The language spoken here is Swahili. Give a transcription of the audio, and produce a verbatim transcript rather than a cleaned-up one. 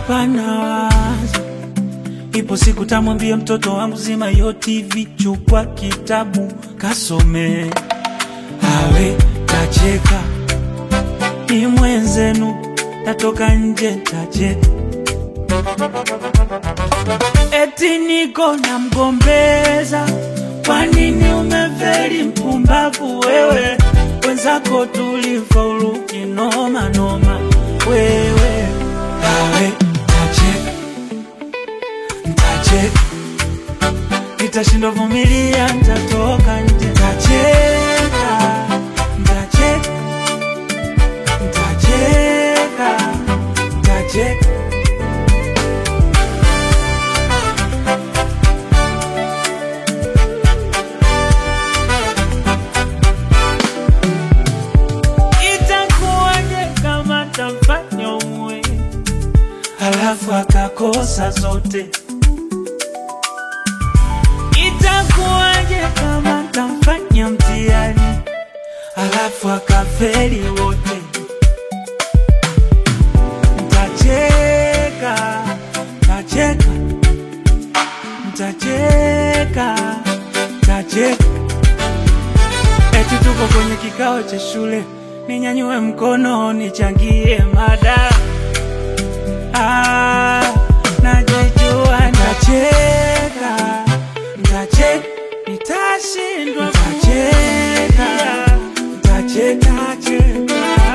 hapa nawaza, ipo siku tamwambia mtoto wangu zima yo T V, chukua kitabu kasome, awe tacheka. Ni mwenzenu natoka nje tacheka, eti niko na mgombeza. Kwa nini umefeli mpumbavu wewe? Wenzako tulifaulu kinoma noma wewe. Awe tacheka, ntacheka, nitashindwa vumilia, nitatoka nje. Ntacheka, ntacheka, ntacheka, ntacheka. Halafu akakosa zote, itakuwaje kama tamfanya mtihani halafu akafeli wote? Ntacheka, ntacheka, ntacheka, ntacheka. Eti tuko kwenye kikao cha shule, ninyanyue mkono nichangie mada. Ah, najijua ntacheka, ntacheka, nitashindwa ntacheka, ntacheka, ntacheka.